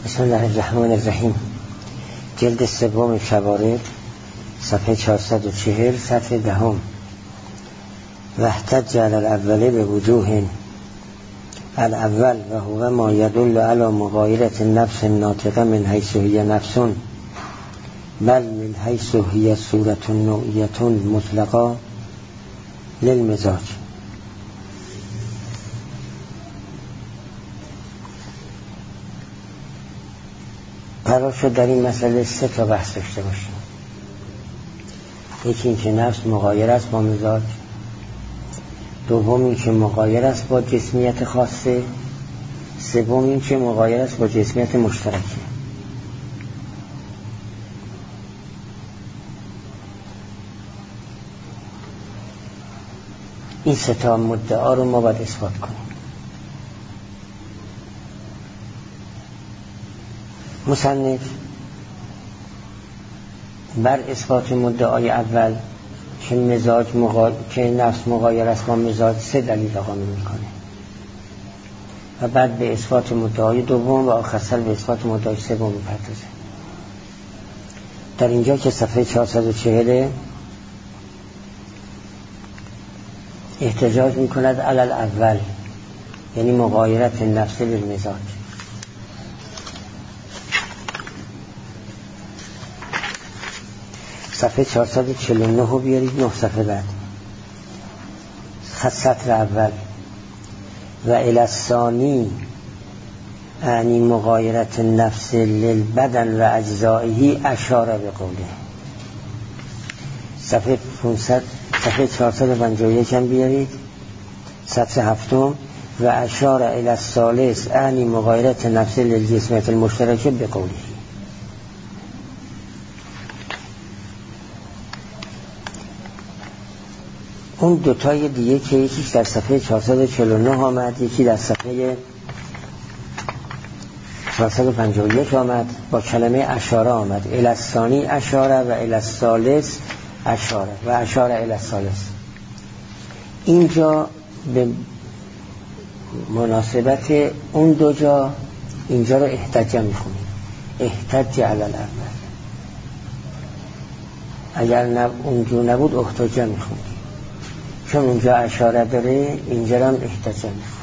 بسم الله الرحمن الرحیم. جلد سوم شوارد، صفحه 440، صفحه 10. واحتج علی الاول به وجوه. الاول و هو ما يدل على مغایرة النفس الناطقه من حیث هی نفس بل من حیث هی صورت نوعیة مطلقه للمزاج. قرار شد در این مسئله 3 تا بحث داشته باشیم. یکی این که نفس مغایر است با مزاج، دوم این که مغایر است با جسمیت خاصه، سوم این که مغایر است با جسمیت مشترکه. این 3 تا مدعا رو ما باید اثبات کنیم. مصنف بر اثبات مدعای اول که نفس مغایر است با مزاج 3 دلیل اقامه میکنه و بعد به اثبات مدعای دوم و آخرسر به اثبات مدعای سوم میپردازه. در اینجا که صفحه 440 احتجاج میکند علی الاول، یعنی مغایرت نفس بالمزاج. صفحه 449 رو بیارید 9 صفحه بعد. سطر اول و الی الثانی یعنی مغایرت نفس للبدن و اجزائه اشار به قوله. صفحه 451 هم بیارید سطر 7 و اشار الی الثالث یعنی مغایرت نفس للجسمیت المشترکه به قوله. اون دوتای دیگه که یکیش در صفحه 449 آمد، یکی در صفحه 451 آمد، با کلمه اشاره آمد. الی الثانی اشاره و الی الثالث اشاره و اشاره الی الثالث. اینجا به مناسبت اون دو جا اینجا رو احتجه میخونیم. احتج علی الاول. اگر اونجا نبود احتجه میخونیم، چون اونجا اشاره داره اینجا هم احتجه میخونیم.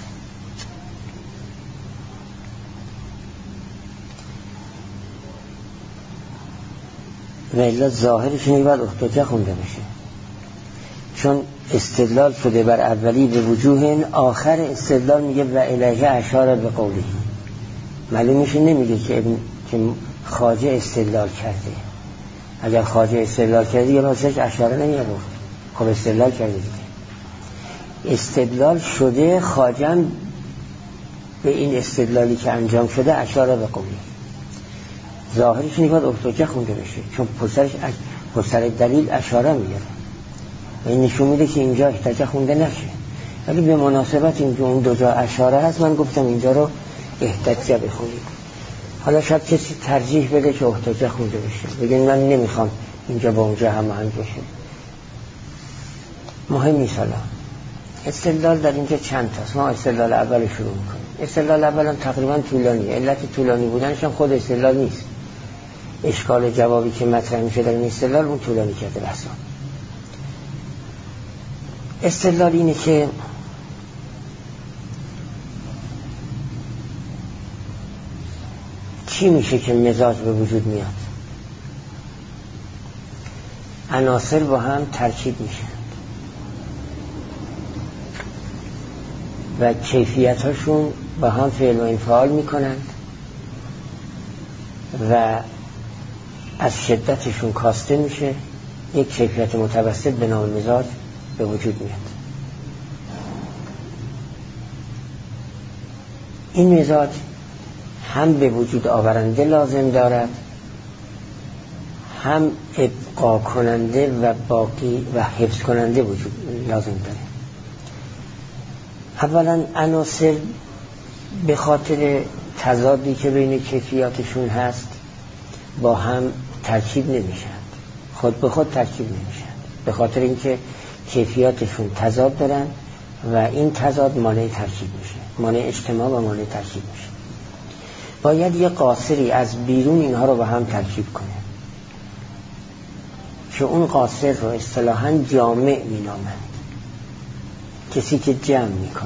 و الا ظاهرش اینه باید احتجه خونده بشه، چون استدلال شده بر اولی به وجوه، آخر استدلال میگه و الیه اشاره به قولی. معلوم میشه نمیگه که خواجه استدلال کرده. اگر خواجه استدلال کرده یا واسهش اشاره نمیاد، خب استدلال کرده دیگه. استدلال شده، خواجه به این استدلالی که انجام شده اشاره به قولی. ظاهرش اینه باید احتجه خونده بشه، چون پسر دلیل اشاره میگه. این نشون میده که اینجا احتجه خونده نشه. ولی به مناسبت اینجا اون دو جا اشاره هست، من گفتم اینجا رو احتجه بخونید. حالا شاید کسی ترجیح بده که احتجه خونده بشه، بگین من نمیخوام اینجا با اونجا هماهنگ بشه. مهم نیست. حالا استدلال در اینجا چند تاست. ما استدلال اول شروع میکنیم. استدلال اول هم تقریبا طولانیه. علت طولانی بودنش هم خود استدلال نیست. اشکال جوابی که مطرح میشه در این استدلال اون طولانی کرده بحثا. استدلال اینه که چی میشه که مزاج به وجود میاد؟ عناصر با هم ترکیب میشن و کیفیت هاشون با هم فعل و انفعال میکنن و از شدتشون کاسته میشه یک کیفیت متوسط به نام مزاج به وجود میاد. این مزاج هم به وجود آورنده لازم دارد، هم ابقا کننده و باقی و حفظ کننده وجود لازم داره. اولا عناصر به خاطر تضادی که بین کیفیاتشون هست با هم ترکیب نمیشن، خود به خود ترکیب نمیشن، به خاطر اینکه کیفیاتشون تضاد دارن و این تضاد مانع ترکیب میشه، مانع اجتماع و مانع ترکیب میشه. باید یه قاصری از بیرون اینها رو با هم ترکیب کنه که اون قاصر رو اصطلاحاً جامع می‌نامند. کسی که جمع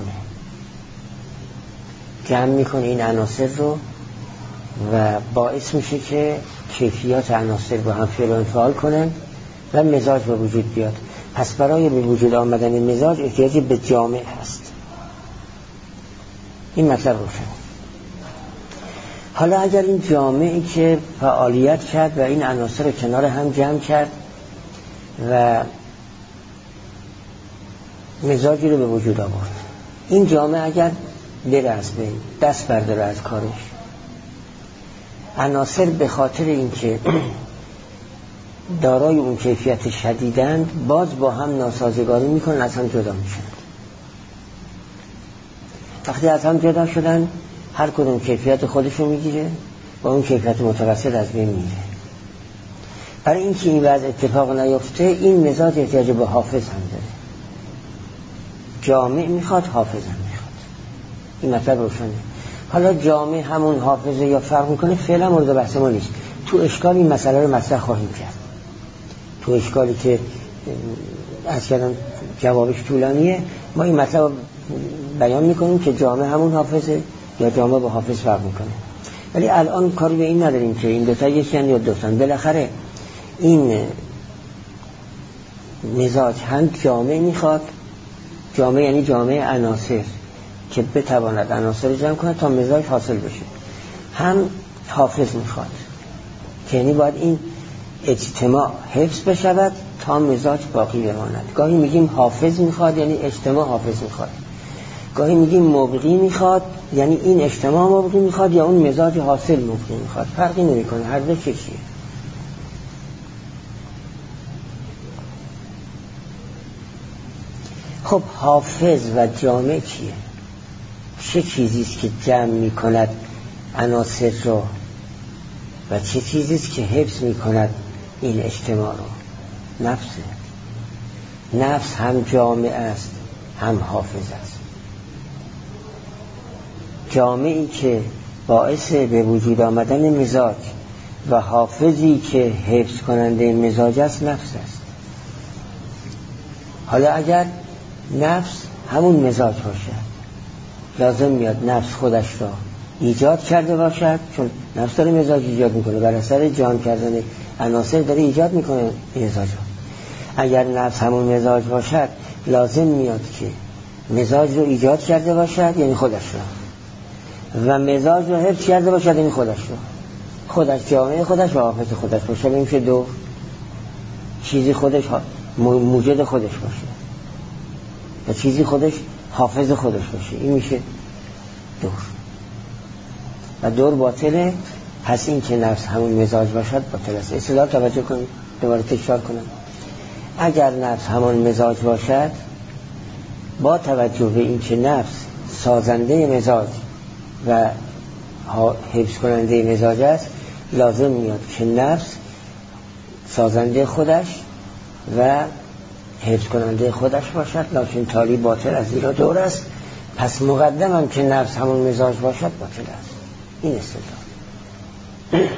میکنه این عناصر رو و باعث میشه که کیفیات عناصر با هم فعل و انفعال کنن و مزاج به وجود بیاد. پس برای به وجود آمدن مزاج احتیاجی به جامع هست. این مطلب روشن. حالا اگر این جامعی که فعالیت کرد و این عناصر رو کنار هم جمع کرد و مزاجی رو به وجود آورد، این جامعه اگر بره از بین، دست برداره از کارش، عناصر به خاطر اینکه دارای اون کیفیت شدیدند باز با هم ناسازگاری میکنن، از هم جدا میشن. وقتی از هم جدا شدن هر کدوم کیفیت خودشو میگیره و اون کیفیت متوسط از بین میره. برای اینکه این وضع اتفاق نیفته این مزاج احتیاج به حافظ هم داره. جامع میخواد، حافظ هم میخواد. این مطلب روشنه. حالا جامع همون حافظه یا فرق میکنه فعلا مورد بحث ما نیست. تو اشکال این مسئله رو مطرح خواهیم کرد. تو اشکالی که از کردم جوابش طولانیه، ما این مطلب بیان میکنیم که جامع همون حافظه یا جامع با حافظ فرق میکنه. ولی الان کاری به این نداریم که این دوتا یکی یا دوستان. بالاخره این مزاج هم جامع میخواد، جامع یعنی جامع عناصر که بتواند عناصر جمع کنه تا مزاج حاصل بشه، هم حافظ میخواد که یعنی باید این اجتماع حفظ بشود تا مزاج باقی بماند. گاهی میگیم حافظ میخواد یعنی اجتماع حافظ میخواد، گاهی میگیم مبقی میخواد یعنی این اجتماع مبقی میخواد یا اون مزاج حاصل مبقی میخواد. فرقی نمیکنه، هر دو چیه. خب حافظ و جامع چیه؟ چه چیزیست که جمع میکند عناصر رو و چه چیزیست که حفظ میکند این اجتماع رو؟ نفسه. نفس هم جامع است هم حافظ است. جامعی که باعث به وجود آمدن مزاج و حافظی که حفظ کننده مزاج است نفس است. حالا اگر نفس همون مزاج باشد لازم میاد نفس خودش را ایجاد کرده باشد، چون نفس داره مزاج ایجاد میکنه، بر اثر جمع کردن عناصر داره ایجاد میکنه مزاج را. اگر نفس همون مزاج باشد لازم میاد که مزاج رو ایجاد کرده باشد یعنی خودش را، و مزاج رو حفظ کرده باشد یعنی خودش را. خودش جامعه خودش و حافظ خودش باشه، میشه دو چیزی خودش موجد خودش باشه و چیزی خودش حافظ خودش باشه، این میشه دور. و دور باطله، پس این که نفس همون مزاج باشد باطل است. اصطلاح توجه کنید، دوباره تکرار کنم. اگر نفس همون مزاج باشد، با توجه به این که نفس سازنده مزاج و حفظ کننده مزاج است، لازم میاد که نفس سازنده خودش و حفظ کننده خودش باشد، لکن تالی باطل از زیرا دور است. پس مقدمم که نفس همون مزاج باشد باطل است. این استدلال.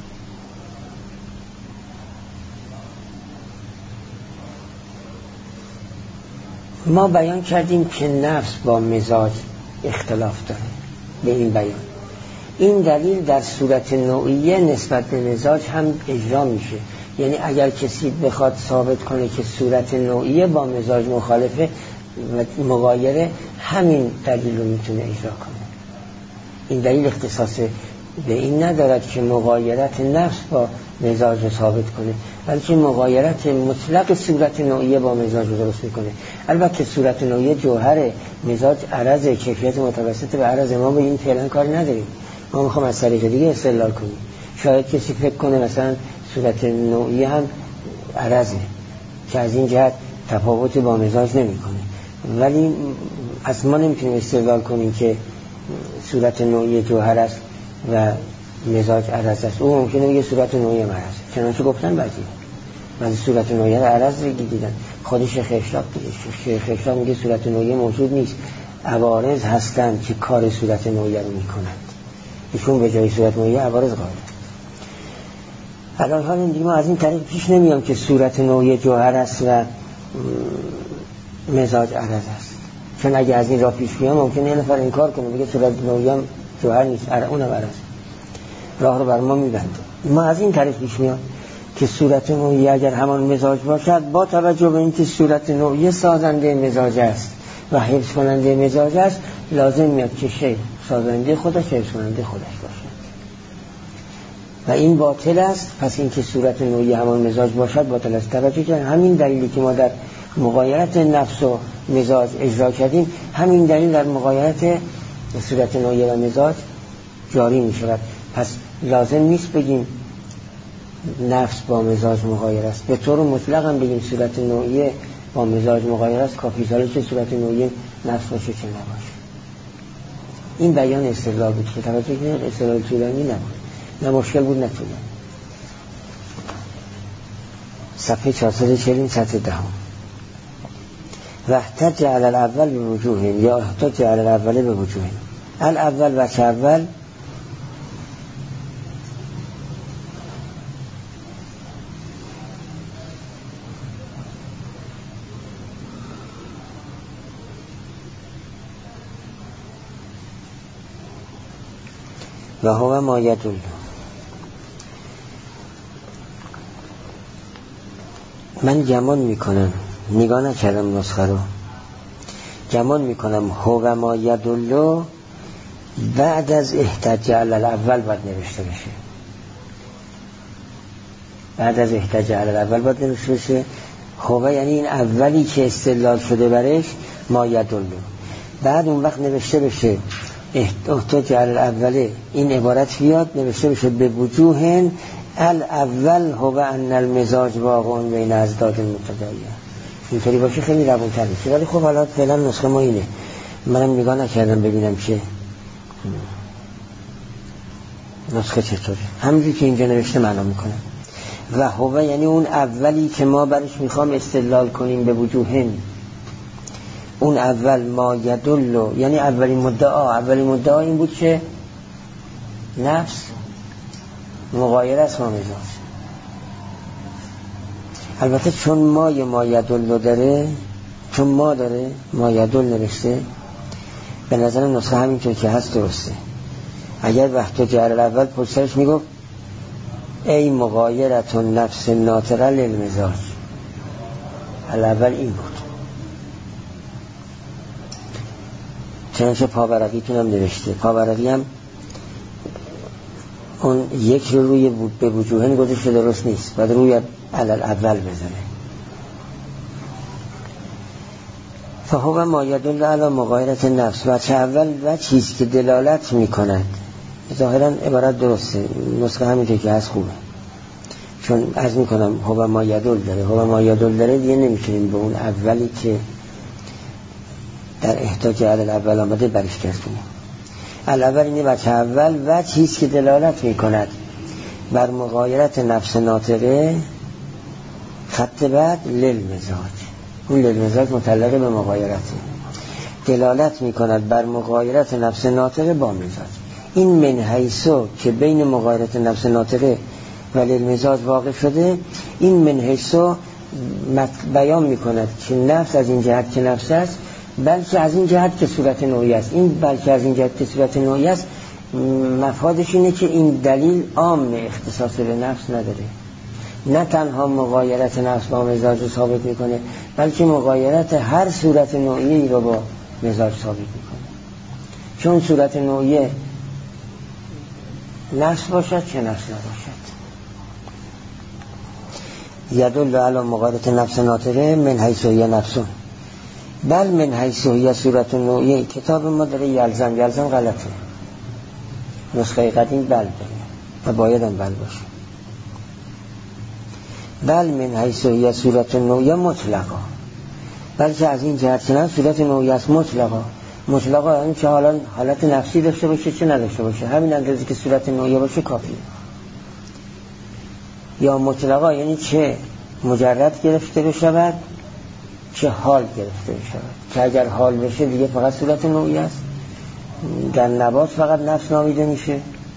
ما بیان کردیم که نفس با مزاج اختلاف داره به این بیان. این دلیل در صورت نوعیه نسبت به مزاج هم اجرا میشه. یعنی اگر کسی بخواد ثابت کنه که صورت نوعیه با مزاج مخالفه و مغایره، همین دلیل رو میتونه اجرا کنه. این دلیل اختصاص به این ندارد که مغایرت نفس با مزاج رو ثابت کنه، بلکه مغایرت مطلق صورت نوعیه با مزاج رو درست میکنه. البته صورت نوعیه جوهر، مزاج عرض، کیفیت متوسط به عرض. ما به این فعلا کاری نداریم، ما میخوام از طریق دیگه استدلال کنیم. شاید کسی فکر کنه مثلا صورت نوعیه هم عرضه که از این جهت تفاوتی با مزاج نمیکنه، ولی از ما نمیتونیم استدلال کنیم که صورت نوعیه جوهر است و مزاج عرض است. او ممکنه بگه صورت نوعیه مرض، چنانچه گفتن بعضی صورت نوعیه عرض دیدن. خود شیخ اشراق میگه صورت نوعیه موجود نیست، عوارض هستند که کار صورت نوعیه رو میکنند. ایشون به جای صورت نوعیه عوارض قائل. الان حال دیگه ما از این طریق پیش نمیام که صورت نوعیه جوهر است و مزاج عرض است، چون اگه از این راه پیش بیام ممکنه یه نفر انکار کنه بگه صورت نوعیه هم جوهر نیست، اونم عرض، راه رو بر ما میبنده. ما از این طریق پیش میام که صورت نوعیه اگر همان مزاج باشد، با توجه به اینکه صورت نوعیه سازنده مزاج است و حفظ کننده مزاج است، لازم میاد که شی سازنده خودش حفظ کننده خودش باشه و این باطل است. پس اینکه صورت نوعیه همان مزاج باشد باطل است. توجه کنید همین دلیلی که ما در مغایرت نفس و مزاج اجرا کردیم، همین دلیل در مغایرت صورت نوعیه و مزاج جاری می شود. پس لازم نیست بگیم نفس با مزاج مغایر است، به طور مطلق هم بگیم صورت نوعیه با مزاج مغایر است کافی، حالا چه صورت نوعیه نفس باشه چه نباشه. این بیان استدلال بود که توجه کنید استدلال طولانی نبود، نه مشکل بود نه طولانی. صفحه 440 سطر دهم. و احتج علی الاول به وجوه یا احتج علی الاول به وجوه. الاول و اول و هو ما یدل. من گمان میکنم، نگاه نکردم نسخه رو، گمان میکنم هو ما یدل بعد از احتج علی الاول باید نوشته بشه. بعد از احتج علی الاول باید نوشته بشه. هو یعنی این اولی که استدلال شده برش ما یدل، بعد اون وقت نوشته بشه احتج علی الاول، این عبارت بیاد نوشته بشه به وجوه الاول هو ان المزاج واقع بین ازداد المتداعیه. اینطوری باشه خیلی روون‌تر میشه. ولی خب حالا فعلا نسخه ما اینه، منم نگاه نکردم ببینم که نسخه چطوره. همونجوری که اینجا نوشته معنا میکنم. و هو یعنی اون اولی که ما برش میخوام استدلال کنیم به وجوه، اون اول ما یدل، یعنی اولین مدعا این بود که نفس مغایر است با مزاج. البته چون ما یدل داره، چون ما داره ما یدل نوشته، به نظر نسخه همینطور که هست درسته. اگر وقت جعل الاول پشترش میگفت ای مغایرتون نفس ناطقه للمزاج، الاول این بود. چنانچه پاورقیتون هم نوشته، پاورقی هم اون یک رو روی به وجوهن گذاشته درست نیست، باید روی علل اول بزنه. فهو ما یدل علی مغایرت نفس، و چه اول و چیز که دلالت میکند. ظاهرا عبارت درسته، نسخه همینطور که هست خوبه، چون عرض میکنم هو ما یدل داره، هو ما یدل داره دیگه نمیتونیم به اون اولی که در احتاج علی اول آمده برش کردیم. الاول اینه بچه اول و چیز که دلالت میکند بر مغایرت نفس ناطقه، خط بعد للمزاج، اون للمزاج متعلق به مغایرته، دلالت میکند بر مغایرت نفس ناطقه با مزاج. این من حیثو که بین مغایرت نفس ناطقه و للمزاج واقع شده، این من حیثو بیان میکند که نفس از این جهت که نفس است، بلکه از این جهت که صورت نوعی است. این بلکه از این جهت که صورت نوعی است مفادش اینه که این دلیل عام اختصاص به نفس نداره، نه تنها مغایرت نفس با مزاج رو ثابت میکنه، بلکه مغایرت هر صورت نوعی رو با مزاج ثابت میکنه. چون صورت نوعی نفس باشد چه نفس نباشد. یدل علی مغایرت نفس ناطقه من حیث هی نفسون، بل من حیث هی صورت نوعی. کتاب ما داره یلزم غلطه، نسخه قدیم بل داره و باید هم بل باشه. بل من حیث هی صورت نوعی مطلقا، بلکه از این جهت که صورت نوعی است مطلقا یعنی چه حالت نفسی داشته باشه چه نداشته باشه، همین اندازه که صورت نوعی باشه کافیه. یا مطلقا یعنی چه مجرد گرفته بشود چه حال گرفته بشود، که اگر حال بشه دیگه فقط صورت نوعی است. در نبات فقط نفس نامیده میشه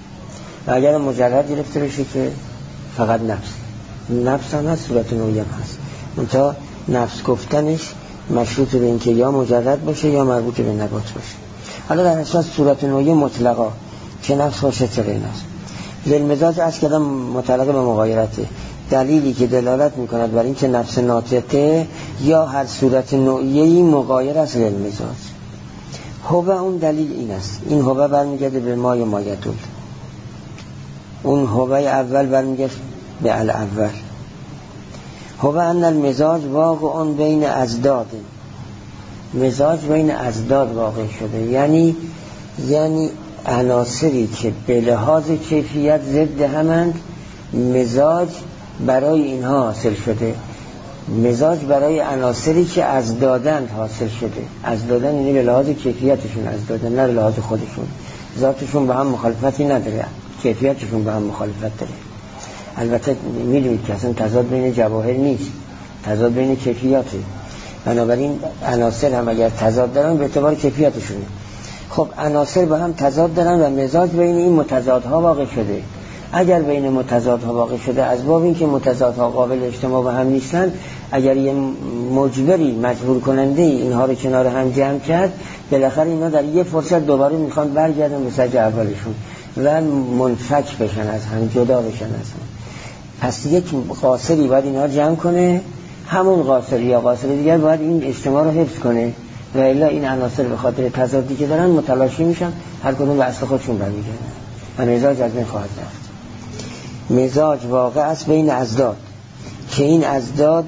و اگر مجرد گرفته بشه که فقط نفس هم هست، صورت نوعی هم هست. منتها نفس گفتنش مشروط به این که یا مجرد باشه یا مربوط به نبات باشه. حالا در اساس صورت نوعی مطلقا که نفس باشه چه غیر نفس. للمزاج از کلام مطلق به مغایرته، دلیلی که دلالت میکند بر این که نفس ناطقه یا هر صورت نوعیه‌ای مغایر است للمزاج. هو اون دلیل این است. این هو برمیگرده به ما یا مایدول. اون هو اول برمیگرده به الاول. هو ان المزاج واقع بین ازداد، مزاج بین ازداد واقع شده، یعنی عناصری که به لحاظ کیفیت ضد همند، مزاج برای اینها حاصل شده. مزاج برای عناصری که ازدادند حاصل شده. ازدادن یعنی به لحاظ کیفیتشون ازدادن، نه به لحاظ خودشون. ذاتشون با هم مخالفتی نداره، کیفیتشون با هم مخالفت داره. البته میدونید که اصلا تضاد بین جواهر نیست، تضاد بین کیفیاته. بنابراین عناصر هم اگر تضاد دارن به اعتبار کیفیتشونه. خب عناصر با هم تضاد دارن و مزاج بین این متضادها واقع شده. اگر بین متضادها واقع شده از باب این که متضادها قابل اجتماع با هم نیستن، اگر یه مجبری مجبور کننده اینها رو کنار هم جمع کرد، بالاخره اینا در یه فرصت دوباره میخوان برگردن به سج اولشون و منفک بشن از هم، جدا بشن از هم. پس یک قاصری باید اینها جمع کنه، همون قاصر یا قاصر دیگر باید این اجتماع رو حفظ کنه و الا این عناصر به خاطر تضادی که دارن متلاشی میشن، هر کدوم به اصل خودشون برمیگردن و مزاج از بین خواهد رفت. مزاج واقع است بین ازداد که این ازداد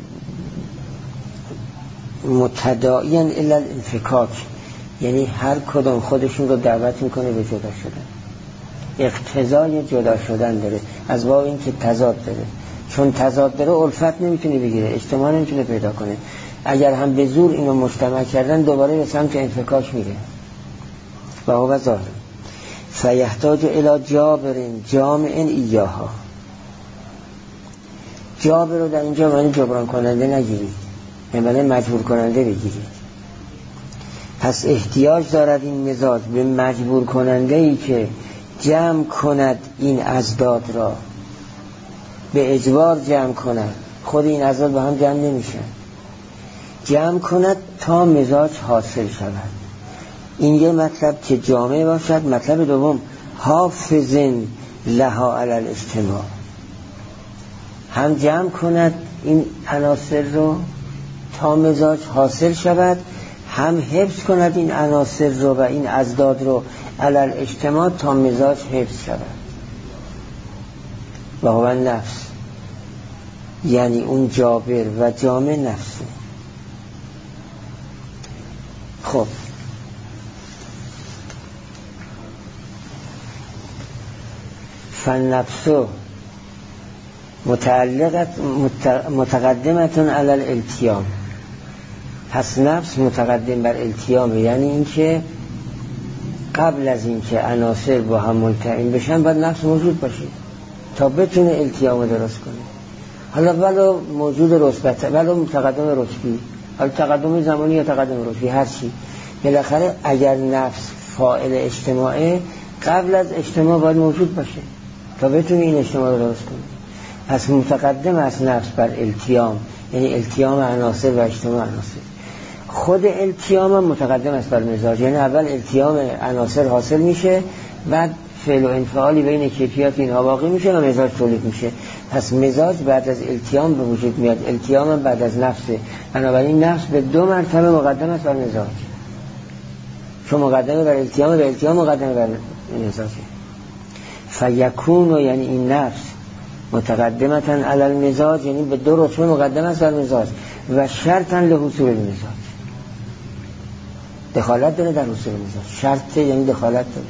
متداعیان الی الانفکاک، یعنی هر کدوم خودشون رو دعوت میکنه به جدا شدن، اقتضای جدا شدن داره از باب این که تضاد داره. چون تضاد داره الفت نمیتونه بگیره، اجتماع نمیتونه پیدا کنه. اگر هم به زور اینو مجتمع کردن دوباره به سمت انفکاک میره و هو ظاهر. فیحتاج الی جابر جامع ایاها. جابر رو در اینجا معنی جبران کننده نگیرید، معنی مجبور کننده بگیرید. پس احتیاج دارد این مزاج به مجبور کننده ای که جمع کند این ازداد را، به اجبار جمع کند. خود این ازداد با هم جمع نمیشن، جمع کند تا مزاج حاصل شود. این یه مطلب که جامع باشد. مطلب دوم حافظن لها علی الاجتماع، هم جمع کند این عناصر رو تا مزاج حاصل شود، هم حفظ کند این عناصر رو و این ازداد رو علی الاجتماع تا مزاج حفظ شود. و هو نفس، یعنی اون جابر و جامع نفسه. خب فالنفس متقدمتون علی الالتیام. پس نفس متقدم بر التیام، یعنی این که قبل از این که عناصر با هم ملتئم بشن باید نفس موجود باشه تا بتونه التیام درست کنه. حالا ولو موجود رتبت، ولو تقدم رتبی، حالا تقدم زمانی یا تقدم رتبی، هر چی، بالاخره اگر نفس فاعل اجتماعه قبل از اجتماع باید موجود باشه تا بتونه این اجتماع رو درست کنه. پس متقدم از نفس بر التیام، یعنی التیام عناصر و اجتماع عناصر. خود التیام هم متقدم است بر مزاج، یعنی اول التیام عناصر حاصل میشه، بعد فعل و انفعالی بین کیفیات اینها واقع میشه و مزاج تولید میشه. پس مزاج بعد از التیام به وجود میاد، التیام هم بعد از نفسه. بنابراین نفس به 2 مرتبه مقدم است بر مزاج، چون مقدمه بر التیام و التیام مقدمه بر مزاج. فیکون، یعنی این نفس متقدمتا علی المزاج، یعنی به 2 رتبه مقدم است بر مزاج و شرطا لحصول المزاج، دخالت داره در حصول مزاج. شرط یعنی دخالت داره.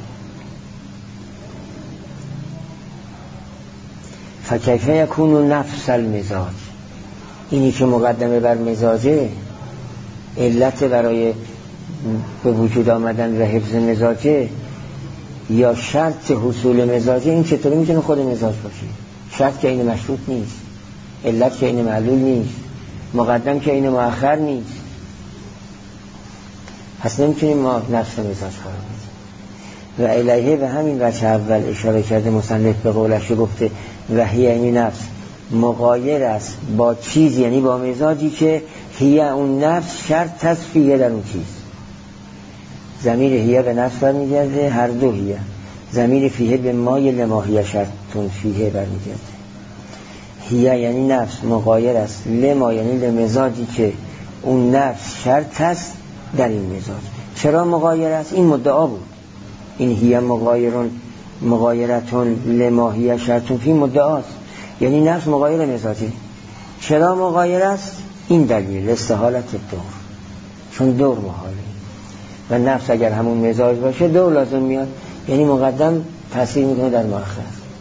فکیف یکون نفس المزاج، اینی که مقدمه بر مزاجه، علت برای به وجود آمدن و حفظ مزاجه یا شرط حصول مزاجه، این چطوری میتونه خود مزاج باشه؟ شرط که این مشروط نیست، علت که این معلول نیست، مقدم که این مؤخر نیست. پس نمیتونیم ما نفس مزاج قرار بدیم. و الیه به همین وجه اول اشاره کرده مصنف به قولش گفته و هی یعنی نفس مغایر است با چیز، یعنی با مزاجی که هی اون نفس شرط تصفیه در اون چیز. ضمیر هی به نفس برمیگرده، هر دو هی. ضمیر فیه به مای لماهی شرطون فیه برمیگرده. هی یعنی نفس مغایر است، لما یعنی لمزاجی که اون نفس شرط است در این مزاج. چرا مغایر است؟ این مدعا بود. این هی مغایرتون لماهی شرطون فی مدعاست، یعنی نفس مغایر مزاجی. چرا مغایر است؟ این دلیل استحالت دور، چون دور محاله و نفس اگر همون مزاج باشه دور لازم میاد، یعنی مقدم تأثیر میکنه در مؤخر.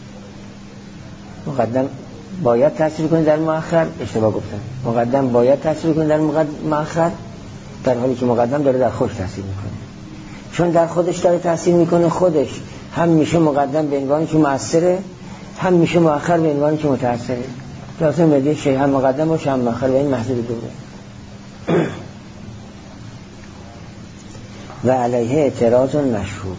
مقدم باید تأثیر کنه در مؤخر، اشتباه گفتم، مقدم باید تأثیر کنه در مؤخر، در حالی که مقدم داره در خودش تأثیر میکنه. چون در خودش داره تأثیر میکنه، خودش هم میشه مقدم به عنوانی که مؤثره، هم میشه مؤخر به عنوانی که متأثره. لازم بده شیء هم مقدم باشه هم مؤخر، و این محدود دوره. و علیه اعتراض مشهور.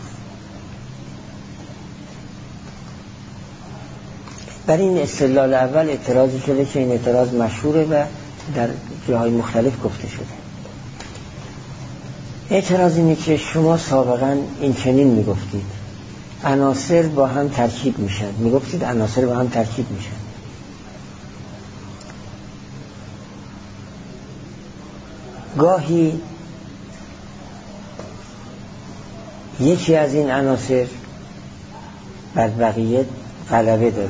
بر این استدلال اول اعتراضی شده که این اعتراض مشهوره و در جاهای مختلف گفته شده. اعتراض اینه که شما سابقا این چنین میگفتید عناصر با هم ترکیب میشن، میگفتید عناصر با هم ترکیب میشن. گاهی یکی از این عناصر بر بقیه غلبه داره،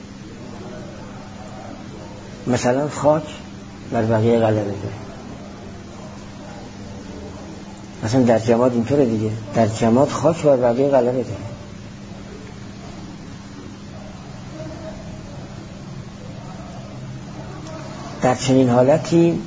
مثلا خاک بر بقیه غلبه داره. مثلا در جماد اینطوره دیگه، در جماد خاک بر بقیه غلبه داره. در چنین حالتی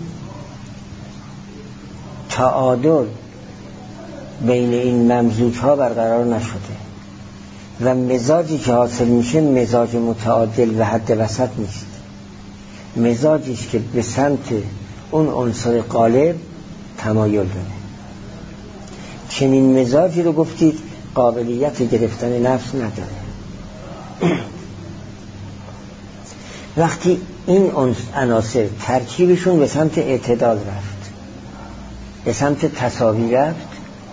تعادل بین این ممزوج ها برقرار نشده و مزاجی که حاصل میشه مزاج متعادل و حد وسط نیست، مزاجی است که به سمت اون عنصر غالب تمایل داره. چنین مزاجی رو گفتید قابلیت گرفتن نفس نداره. وقتی این عناصر ترکیبشون به سمت اعتدال رفت، به سمت تساوی رفت،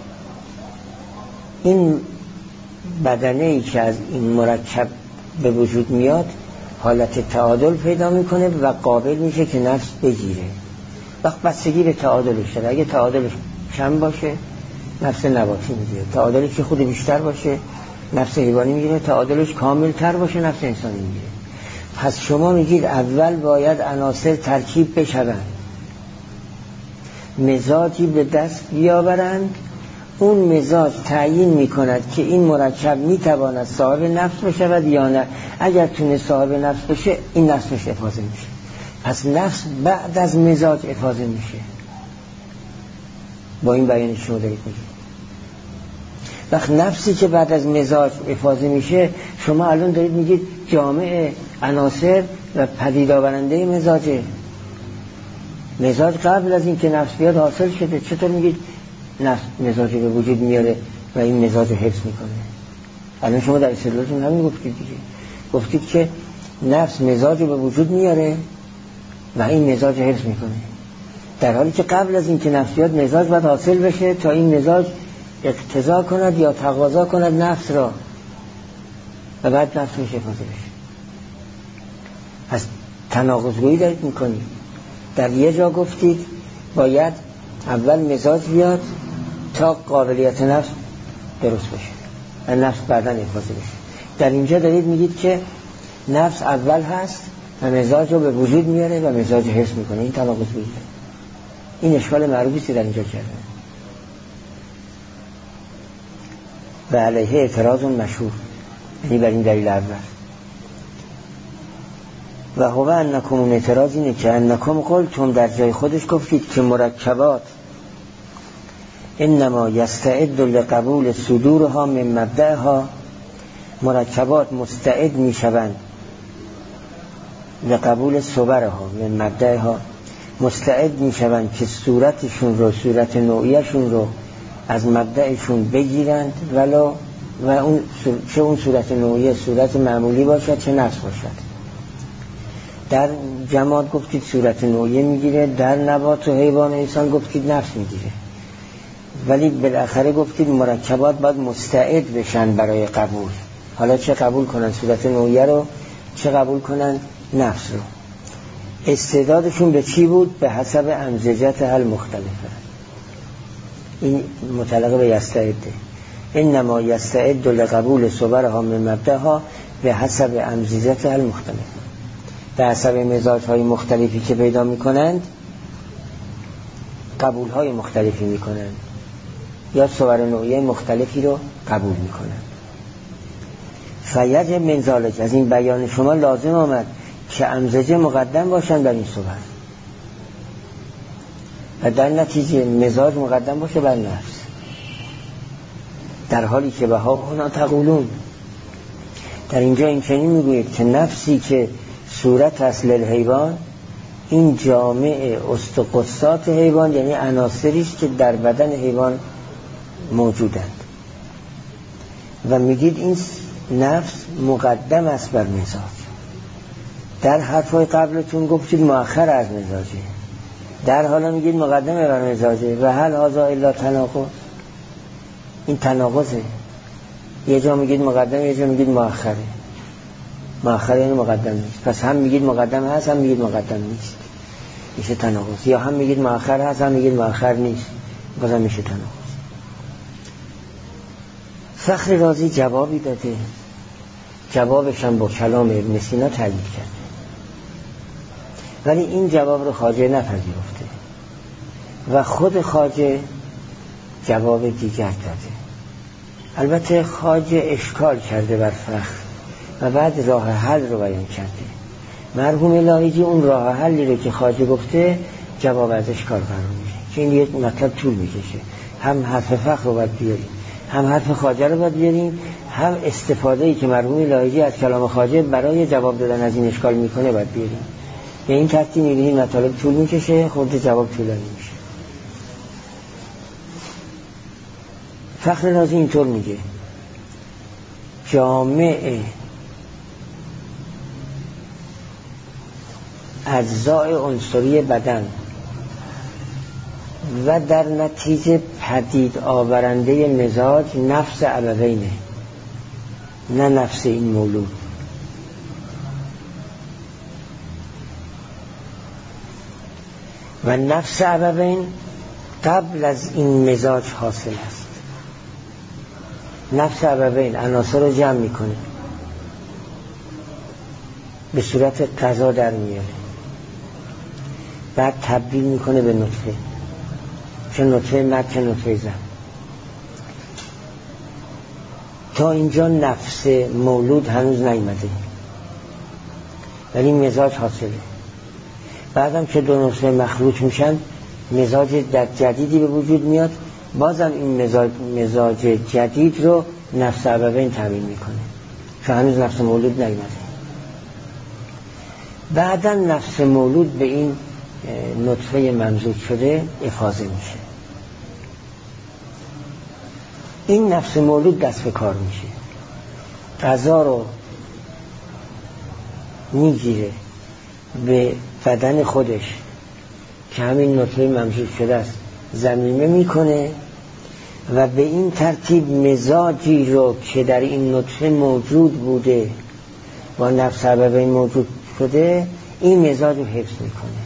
این بدنه ای که از این مرکب به وجود میاد حالت تعادل پیدا میکنه و قابل میشه که نفس بگیره. وقت بستگی به تعادلش داره. اگه تعادلش کم باشه نفس نباتی میگیره، تعادلش که خود بیشتر باشه نفس حیوانی میگیره، تعادلش کامل تر باشه نفس انسانی میگیره. پس شما میگید اول باید عناصر ترکیب بشوند، مزاجی به دست بیاورند، اون مزاج تعیین میکند که این مرکب میتواند صاحب نفس بشود یا نه. اگر تونه صاحب نفس بشه این نفسش افاضه میشه. پس نفس بعد از مزاج افاضه میشه. با این بیان شما دارید میگید وقت نفسی که بعد از مزاج افاضه میشه، شما الان دارید میگید جامع عناصر و پدید آورنده مزاجه. مزاج قبل از این که نفس بیاد حاصل شده، چطور میگید نفس مزاجی به وجود میاره و این مزاج حفظ میکنه؟ الان شما در استدلالتون همین گفتید دیگه، گفتید که نفس مزاج به وجود میاره و این مزاج حفظ میکنه، در حالی که قبل از این که نفس بیاد مزاج باید حاصل بشه تا این مزاج اقتضا کند یا تقاضا کند نفس را و بعد نفس میشه افاضه بشه. پس تناقض‌گویی دارید میکنید. در یه جا گفتید باید اول مزاج بیاد تا قابلیت نفس درست بشه و نفس بعداً افاضه بشه. در اینجا دارید میگید که نفس اول هست و مزاج رو به وجود میاره و مزاج حفظ میکنه. این تناقض‌گویی، این اشکال معروفی در اینجا کرده. و علیه اعتراض مشهور، یعنی بر این دلیل اول. و هو انکم، اون اعتراض اینه که انکم قلتم، در جای خودش گفتید که مرکبات انما یستعد لقبول صدورها من مبدأها، مرکبات مستعد می شوند لقبول صورها من مبدأها، مستعد می شوند که صورتشون رو، صورت نوعیشون رو از مبدأشون بگیرند ولو و اون چه اون صورت نوعی صورت معمولی باشد چه نفس باشد. در جماد گفتید صورت نوعی میگیره، در نبات و حیوان و انسان گفتید نفس میگیره، ولی بالاخره گفتید مرکبات باید مستعد بشن برای قبول. حالا چه قبول کنن صورت نوعی رو، چه قبول کنن نفس رو. استعدادشون به چی بود؟ به حسب امزجت حل مختلفه. این متعلق به یستعده. انما یستعد لقبول صورها من مبدأها به حسب امزجت حل مختلفه، به حسب مزاج های مختلفی که پیدا می کنند قبول های مختلفی می کنند یا صور نوعی مختلفی رو قبول می کنند. فیجب من ذالک، از این بیان شما لازم آمد که امزجه مقدم باشند بر این صور و در نتیجه مزاج مقدم باشه بر نفس، در حالی که بها هنا تقولون، در اینجا این چنین میگوید که نفسی که صورت اصل الحیوان این جامع استقصات حیوان، یعنی عناصری است که در بدن حیوان موجودند و میگید این نفس مقدم است بر مزاج. در حرفای قبلتون گفتید مؤخر از مزاجه، در حالا میگید مقدمه بر مزاجه و هل هذا الا تناقض. این تناقضه، یه جا میگید مقدمه یه جا میگید مؤخره. مؤخر یعنی مقدم نیست، پس هم میگید مقدم هست هم میگید مقدم نیست، میشه تناقض. یا هم میگید مؤخر هست هم میگید مؤخر نیست، بازم میشه تناقض. فخر رازی جوابی داده، جوابش هم با کلام ابن سینا تایید کرده، ولی این جواب رو خواجه نپذیرفته و خود خواجه جواب دیگر داده. البته خواجه اشکال کرده بر فخر و بعد راه حل رو بیان کرده. مرحوم لاهیجی اون راه حلی رو که خواجه گفته جواب از اشکال قرار میشه، که این یک مطلب طول میکشه. هم حرف فخر رو باید بیاریم، هم حرف خواجه رو باید بیاریم، هم استفاده‌ای که مرحوم لاهیجی از کلام خواجه برای جواب دادن از این اشکال میکنه باید بیاریم. به این ترتیب میبینید مطالب طول میکشه، خود جواب طولانی میشه. فخر رازی اینطور میگه جامع اجزاء عنصری بدن و در نتیجه پدید آورنده مزاج نفس ابوینه، نه نفس این مولود. و نفس ابوین قبل از این مزاج حاصل است. نفس ابوین عناصر رو جمع میکنه، به صورت غذا در میاره، بعد تبدیل میکنه به نطفه، چه نطفه مرد چه نطفه زن. تا اینجا نفس مولود هنوز نیامده، ولی مزاج حاصله. بعدم که دو نطفه مخلوط میشن مزاج جدیدی به وجود میاد، بازم این مزاج جدید رو نفس ابوین تعیین میکنه، چون هنوز نفس مولود نیامده. بعدا نفس مولود به این نطفه ممزوج شده افاضه میشه. این نفس مولود دست به کار میشه، غذا رو میگیره به بدن خودش که همین نطفه ممزوج شده است ضمیمه میکنه و به این ترتیب مزاجی رو که در این نطفه موجود بوده و نفس ابوین موجود شده، این مزاج رو حفظ میکنه.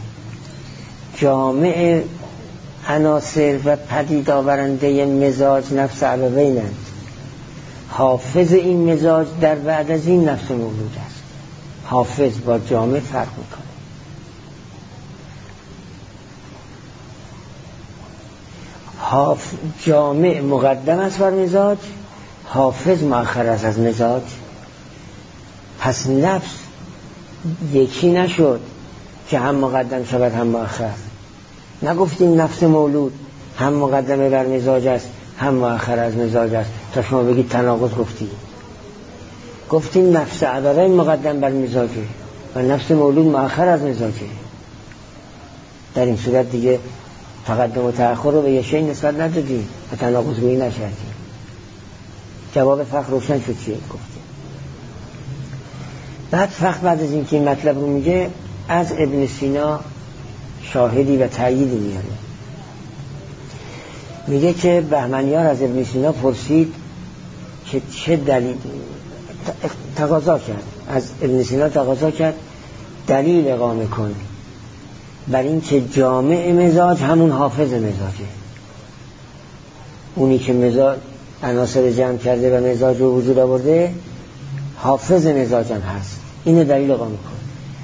جامع عناصر و پدید آورنده مزاج نفس ابوینند. حافظ این مزاج در بعد از این نفس مولود است. حافظ با جامع فرق میکنه. جامع مقدم است بر مزاج، حافظ مؤخر است از مزاج. پس نفس یکی نشد که هم مقدم شود هم مؤخر. نگفتیم نفس مولود هم مقدمه بر مزاج است هم مؤخر از مزاج است تا شما بگید تناقض. گفتیم نفس ابوین مقدم بر مزاجه و نفس مولود مؤخر از مزاجه. در این صورت دیگه تقدم و تأخر رو به یه شی نسبت ندادیم و تناقض گویی نکردیم. جواب فخر روشن شد چیه گفته. بعد فخر بعد از اینکه این مطلب رو میگه از ابن سینا شاهدی و تأییدی میاره. میگه که بهمنیار از ابن سینا پرسید که چه دلیل تقاضا کرد، از ابن سینا تقاضا کرد دلیل اقامه کن بر این که جامع مزاج همون حافظ مزاجه، اونی که مزاج عناصر جمع کرده و مزاج رو وجود آورده حافظ مزاج هم هست، اینو دلیل اقامه کن،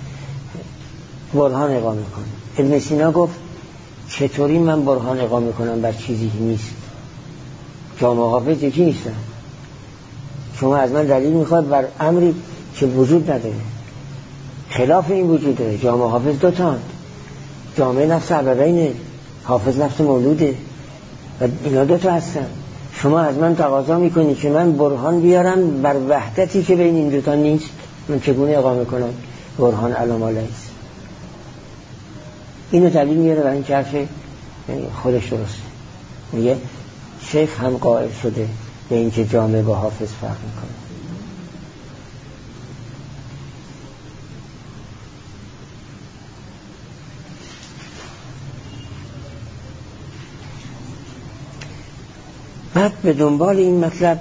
برهان اقامه کن. ابن سینا گفت چطوری من برهان اقامه کنم بر چیزی که نیست؟ جامع حافظ یکی نیستن، شما از من دلیل میخواد بر امری که وجود نداره، خلاف این وجود داره. جامع حافظ دو تا، جامع نفس ابوینه، حافظ نفس مولوده و اینا دو تا هستن. شما از من تقاضا میکنی که من برهان بیارم بر وحدتی که بین این دو تا نیست، من چگونه اقامه کنم برهان علامه لیس؟ اینو دلیل میاره برای این که حرف خودش درسته. میگه شیخ هم قائل شده به این که جامع با حافظ فرق میکنه. بعد به دنبال این مطلب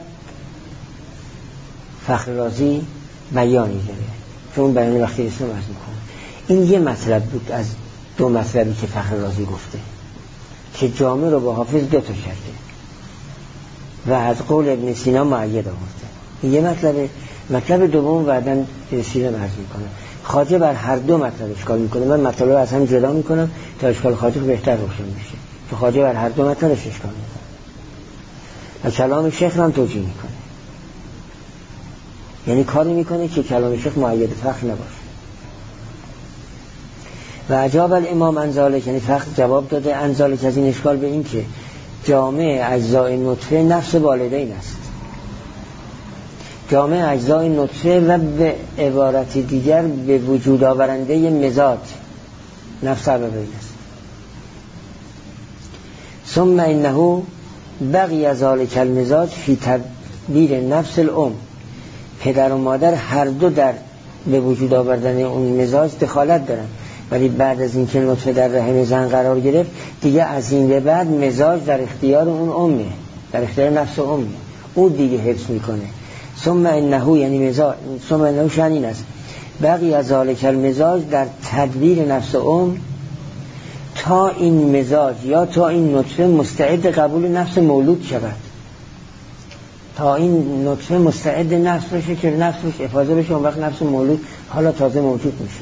فخر رازی بیانی داره، چون بیانی وقتی اسم عرض میکنه. این یه مطلب بود از دو مطلبی که فخر رازی گفته که جامع رو با حافظ دو تا کرده و از قول ابن سینا معید آورده. این یه مطلب دوم بعداً رسیدم عرض میکنه. خواجه بر هر دو مطلب اشکال میکنه، من مطلب از هم جدا میکنم تا اشکال خواجه بهتر روشن بشه، تو خواجه بر هر دو مطلب اشکال میکنه و کلام شیخ هم توجیه میکنه، یعنی کاری میکنه که کلام شیخ معید فخر نباشه. و عجاب الامام انزالک، یعنی فخر جواب داده انزالک از این اشکال به این که جامع اجزای نطفه نفس والدین است، جامع اجزای نطفه و به عبارت دیگر به وجود آورنده مزاج نفس ابوین است. ثم انه بقی ذلک المزاج فی تدبیر نفس الام، پدر و مادر هر دو در به وجود آوردن اون مزاج دخالت دارن، ولی بعد از اینکه نطفه در رحم زن قرار گرفت دیگه از این به بعد مزاج در اختیار اون امه، در اختیار نفس امه، او دیگه حفظ میکنه. ثم انه یعنی مزاج، ثم انه شأن است بقی از ذلک المزاج در تدبیر نفس ام تا این مزاج یا تا این نطفه مستعد قبول نفس مولود شود، تا این نطفه مستعد نفس بشه که نفسش افاضه بشه، اون وقت نفس مولود حالا تازه موجود میشه.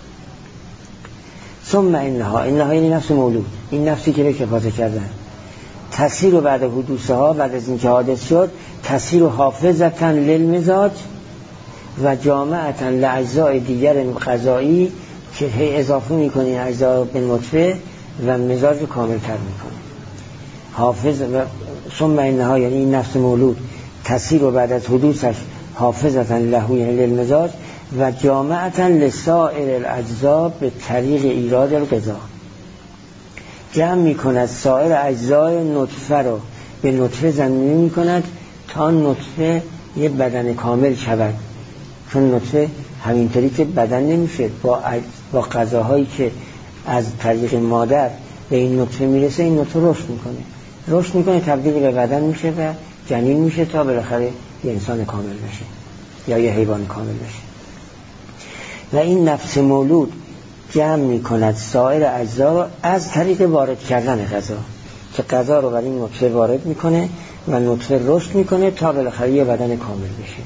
ثم انها یعنی نفس مولود، این نفسی که بهش افاضه کردن تصیر و بعد حدوثها، بعد از اینکه حادث شد تصیر و حافظتن للمزاج و جامعتن لاجزاء دیگر غذایی که هی اضافه میکنی اجزا به نطفه و مزاج رو کامل تر میکنه. حافظ و ثم انها یعنی این نفس مولود تصیر و بعد از حدوثش حافظتن له یعنی للمزاج و جامعتن لسائر الاجزا به طریق ایراد الغذا، جمع میکند سایر اجزای نطفه رو به نطفه زمینی میکند تا نطفه یه بدن کامل شود، چون نطفه همینطوری که بدن نمیشه، با غذاهایی که از طریق مادر به این نطفه میرسه این نطفه رشد میکنه تبدیل به بدن میشه و جنین میشه تا بالاخره یه انسان کامل بشه یا یه حیوان کامل بشه. و این نفس مولود جمع میکند سایر اجزا از طریق وارد کردن غذا، که غذا رو بر این نطفه وارد میکنه و نطفه رشد میکنه تا بالاخره یه بدن کامل بشه.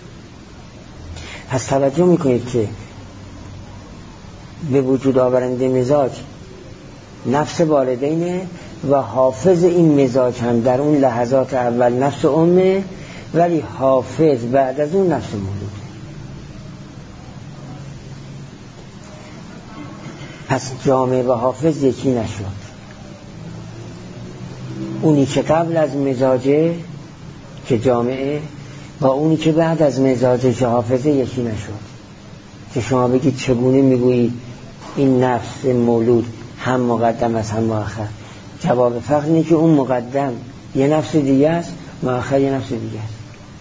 پس توجه میکنید که به وجود آورنده مزاج نفس والدینه و حافظ این مزاج هم در اون لحظات اول نفس امه، ولی حافظ بعد از اون نفس مولود. پس جامع و حافظ یکی نشد، اونی که قبل از مزاجه که جامعه با اونی که بعد از مزاجه که حافظه یکی نشد. که شما بگید چگونه میگویی این نفس مولود هم مقدم است هم مؤخر؟ جواب فقط اینه که اون مقدم یه نفس دیگه است، مؤخر یه نفس دیگه است.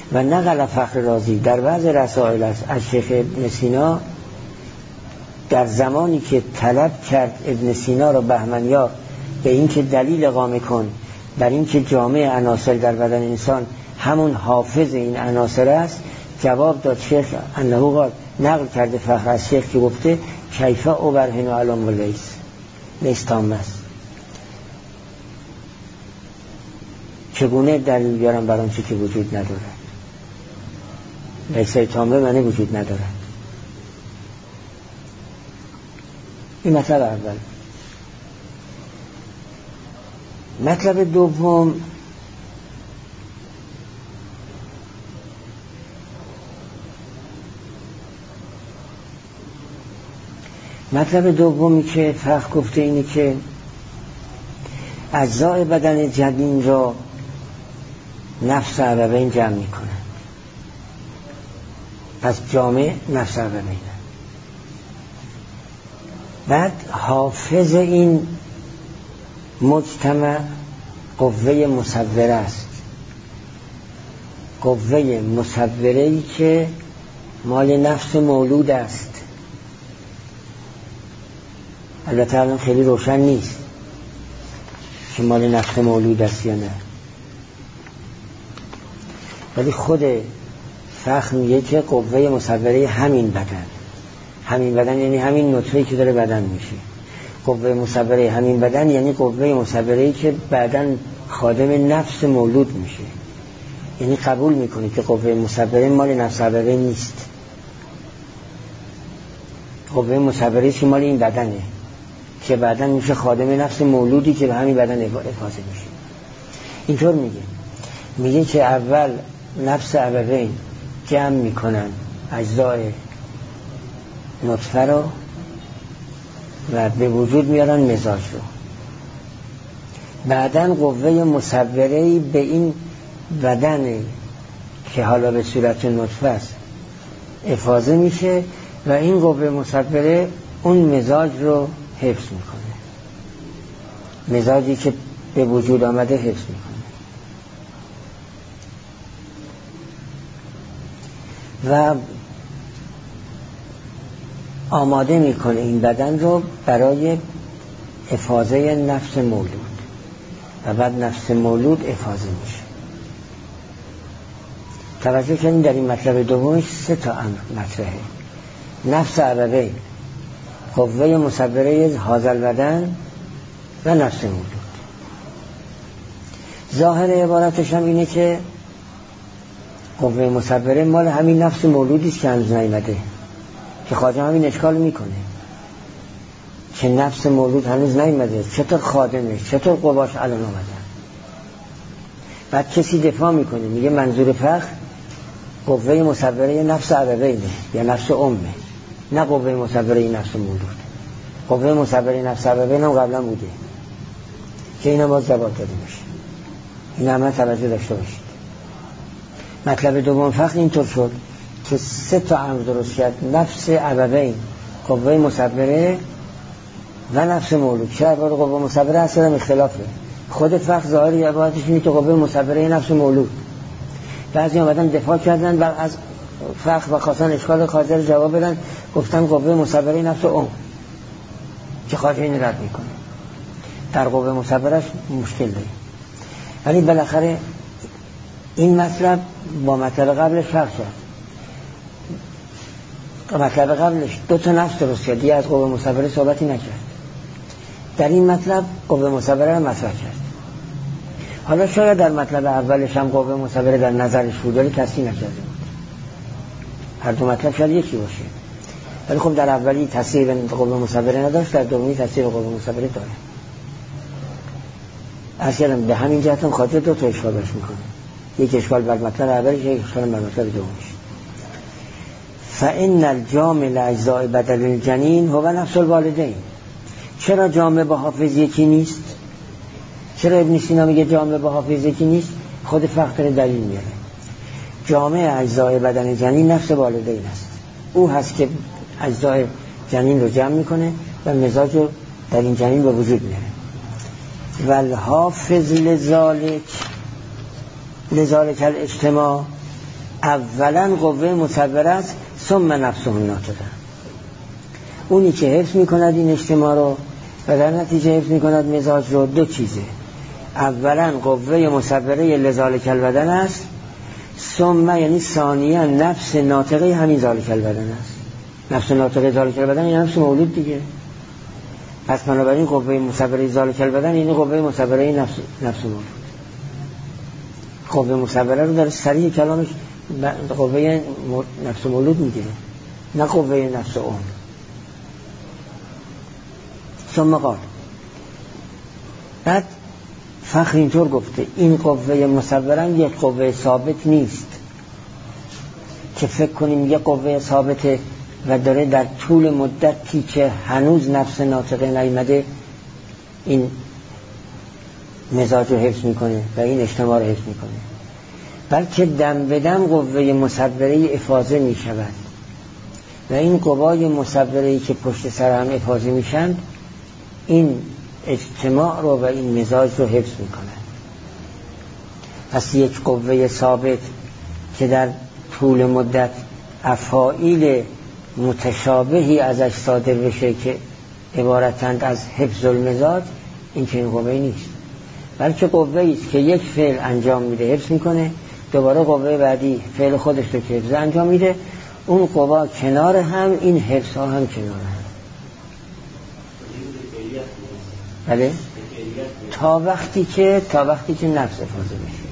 و نقل فخر رازی در بعض رسائل از شیخ ابن سینا در زمانی که طلب کرد ابن سینا را بهمنیار به این که دلیل اقامه کن بر این که جامع عناصر در بدن انسان همون حافظ این عناصر است، جواب داد شیخ انه قال، نقل کرده فخر از شیخ که گفته کیفه او برهنو علام و لیس تام است، چگونه دلیل بیارم بر آنچه که وجود ندارد. لیس تامه معنی وجود ندارد. این مطلب اول. مطلب دوم، مطلب دومی که فخر گفته اینه که اجزای بدن جنین را نفس ابوین جمع می کنند. پس جامع نفس ابوین. بعد حافظ این مجتمع قوه مصوره است، قوه مصوره‌ای که مال نفس مولود است. البته الان خیلی روشن نیست که مال نفس مولود است یا نه، ولی خود فخر میگه که قوه مصوره همین بدن یعنی همین نطفه‌ای که داره بدن میشه. قوه مصوره همین بدن یعنی قوه مصوره‌ای که بعداً خادم نفس مولود میشه، یعنی قبول میکنه که قوه مصوره مال نفس ابوین نیست، قوه مصوره که مال این بدنه که بعداً میشه خادم نفس مولودی که به همین بدن افاضه میشه. اینطور میگه که اول نفس ابوین جمع میکنن اجزای نطفه رو و به وجود میارن مزاج رو، بعدن قوه مصوره‌ای به این بدن که حالا به صورت نطفه است افاضه میشه و این قوه مصوره اون مزاج رو حفظ میکنه، مزاجی که به وجود آمده حفظ میکنه و آماده میکنه این بدن رو برای افاضه نفس مولود و بعد نفس مولود افاضه میشه. توجه کنید در این مطلب دومش 3 تا امر مطرحه: نفس ابوین، قوه مصوره هذا البدن و نفس مولود. ظاهر عبارتش هم اینه که قوه مصوره مال همین نفس مولودی است که هنوز نیامده، که خواجه همین اشکال میکنه که نفس مولود هنوز نیامده، چطور خادمش، چطور قواش الان آمدن. بعد کسی دفاع میکنه میگه منظور فخر قوه مصوره نفس ابوینه یا نفس امه، نه قوه مصوره نفس مولود. قوه مصوره نفس ابوین هم قبلا بوده که اینا باز جواب داده میشه. این همه توجه داشته باشید. مطلب دوم فخر اینطور شد که 3 تا امر درست کرد: نفس ابوین، قوه مصوره و نفس مولود. چرا بار قوه مصوره اصلا اختلافه؟ خود فخر ظاهری عبارتش اینه که قوه مصوره نفس مولود. بعضی آمدن دفاع کردن و از فخر و خواستن اشکال خواجه رو جواب بدن، گفتن قوه مصوره نفس که خواجه این رد میکنه. در قوه مصورهش مشکل داره، ولی بالاخره این مطلب با مطلب قبلش فرق کرد. مطلب قبلش 2 تا نفس درست کرد، دیگه از قوه مصوره صحبتی نکرد. در این مطلب قوه مصوره رو مطرح کرد. حالا شاید در مطلب اولش هم قوه مصوره در نظرش بود ولی تصحیح نکرده بود. هر دو مطلب شاید یکی باشه، ولی خب در اولی تصحیح به قوه مصوره نداشت، در دومی تصحیح به قوه مصوره داره. اصلا به همین جهت هم خاطر 2 تا اشکال باش میکنه، یک اشکال بر مطلب اولش، یک اشکال بر مطلب دومش. فإن الجامع لأجزاء بدن الجنین هو نفس الوالدین. چرا جامع با حافظ یکی نیست؟ چرا ابن سینا میگه جامع با حافظ یکی نیست؟ خود فخر دلیل میاره. جامع اجزای بدن جنین نفس والدین است، او هست که اجزای جنین رو جمع میکنه و مزاج رو در این جنین به وجود میاره. والحافظ لذالک الاجتماع اولا قوه مصوره است، ثم نفسه الناطقه. اونی که حفظ میکند این اجتماع رو و در نتیجه حفظ میکند مزاج رو، دو چیزه. اولا قوه مصوره لذالک البدن است، ثم یعنی ثانیا نفس ناطقه همین ذالک البدن است. نفس ناطقه ذالک البدن یعنی نفس مولود دیگه. پس بنابراین قوه مصوره ذالک البدن یعنی قوه مصوره نفس مولود. قوه مصوره رو در صریح کلامش قوه نفس مولود میگیره، نه قوه نفس اون. ثم قال، بعد فخر اینطور گفته این قوه مصوره یک قوه ثابت نیست که فکر کنیم یه قوه ثابته و داره در طول مدتی که هنوز نفس ناطقه نیامده این مزاج رو حفظ میکنه و این اجتماع رو حفظ میکنه، بلکه دم به دم قوه مصوره افاضه میشود و این قوای مصوره‌ای که پشت سر هم افاضه میشن این اجتماع رو و این مزاج رو حفظ میکنن. پس یک قوه ثابت که در طول مدت افاعیل متشابهی ازش صادر بشه که عبارتند از حفظ المزاج، این که این قوه نیست، بلکه قوه‌ای است که یک فعل انجام میده حفظ میکنه، دوباره قوه بعدی فعل خودش رو که حفظ انجام میده، اون قوا کنار هم این حفظ ها هم کنار هم. بله؟ تا وقتی که نفس افاضه میشه.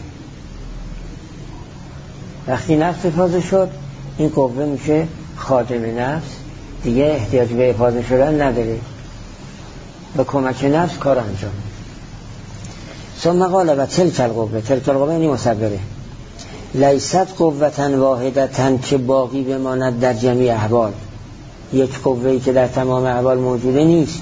وقتی نفس افاضه شد این قوه میشه خادم نفس، دیگه احتیاج به افاضه شدن نداره، به کمک نفس کار انجام. ثم قال و تلک القوه یعنی مصوره لیست قوة واحدة که باقی بماند در جميع احوال، یک قوه‌ای که در تمام احوال موجوده نیست،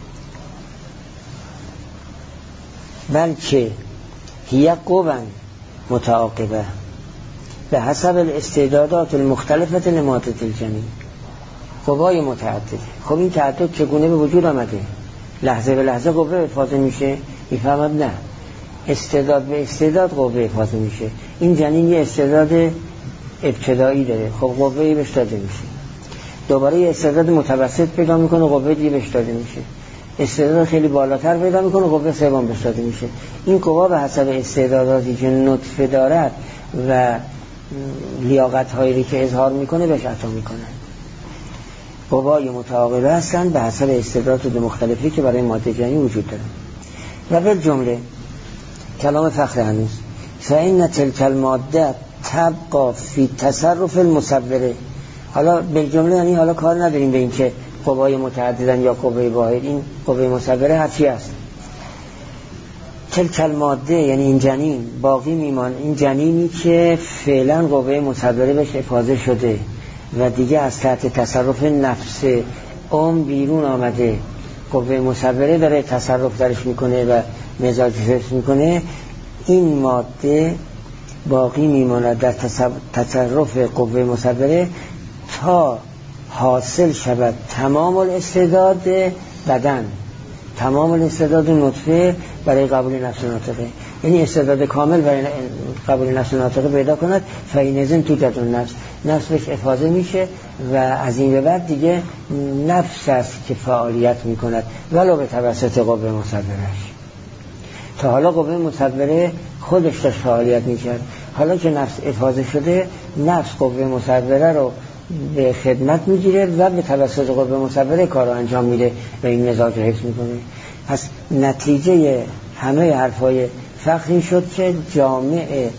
بلکه هی قوة متعاقبه به حسب الاستعدادات المختلفة لمادة الجميع، قوای متعدده. خب این تعدد چگونه به وجود آمده؟ لحظه به لحظه قوه افاضه میشه؟ میفهمد نه، استعداد به استعداد قوه افاضه میشه. این جنین یه استعداد ابتدایی داره، خب قوه بهش داده میشه، دوباره یه استعداد متوسط پیدا میکنه، قوه دیگه بهش داده میشه، استعداد خیلی بالاتر پیدا میکنه، قوه سوم بهش داده میشه. این قوا به حسب استعداداتی که نطفه دارد و لیاقت هایی که اظهار میکنه بهش عطا میکنه. قوای متعاقبه هستن به حسب استعدادات مختلفی که برای ماده جنین وجود داره. و به جمله کلام فخر هنوز فإن تلك الماده تبقى فی تصرف المصوره. حالا بالجمله یعنی حالا کار نداریم به این که قوای متعددن یا قوه واحد، این قوه مصوره هرچی است. تلک الماده یعنی این جنین باقی میمان، این جنینی که فعلا قوه مصوره بهش افاضه شده و دیگه از تحت تصرف نفس بیرون آمده، قوه مصوره داره تصرف درش میکنه و مزاج حفظ میکنه، این ماده باقی میماند در تصرف قوه مصوره تا حاصل شود تمام الاستعداد بدن، تمام الاستعداد نطفه برای قبول نفس ناطقه، یعنی استعداد کامل برای قبول نفس ناطقه پیدا کند. فینزن تو جدون نفس بهش افاضه میشه و از این به بعد دیگه نفس است که فعالیت میکند ولو به توسط قوه مصورهش. تا حالا قوه مصوره خودش داشت فعالیت میکرد، حالا که نفس افاضه شده نفس قوه مصوره رو به خدمت میگیره و به توسط قوه مصوره کار رو انجام میده و این مزاج رو حفظ میکنه. پس نتیجه همه حرفای فخری شد که جامع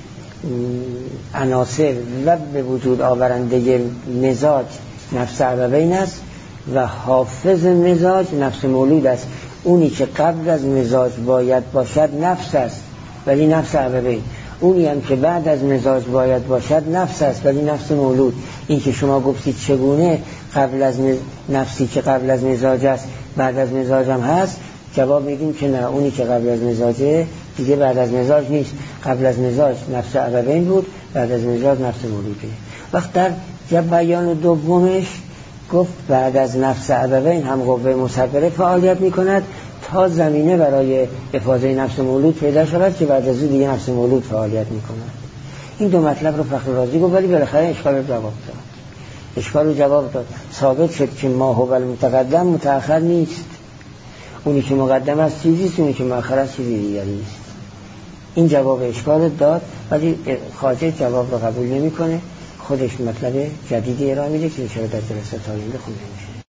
عناصر و به وجود آورنده مزاج نفس ابوین است و حافظ مزاج نفس مولود است. اونی که قبل از مزاج باید باشد نفس است ولی نفس ابوین، اونی هم که بعد از مزاج باید باشد نفس است ولی نفس مولود. این که شما گفتید چگونه قبل از نفسی که قبل از مزاج است بعد از مزاج هم هست، جواب میدیم که نه، اونی که قبل از مزاجه دیگه بعد از مزاج نیست، قبل از مزاج نفس ابوین بود، بعد از مزاج نفس مولوده. وقت در بیان دومش گفت بعد از نفس ابوین هم قوه مصوره فعالیت میکند تا زمینه برای افاضه نفس مولود پیدا شود که بعد از اون دیگه نفس مولود فعالیت میکند. این دو مطلب رو فخر رازی گفت، ولی بالاخره اشکال رو جواب داد. ثابت شد که ما هو المتقدم متأخر نیست، اونی که مقدم است چیزی است، اونی که مؤخر است چیزی دیگری است. این جواب اشکال داد، ولی خواجه جواب رو قبول نمیکنه، خودش مطلب جدیدی ارائه میده که ان شاءالله در جلسات آینده خونده میشه.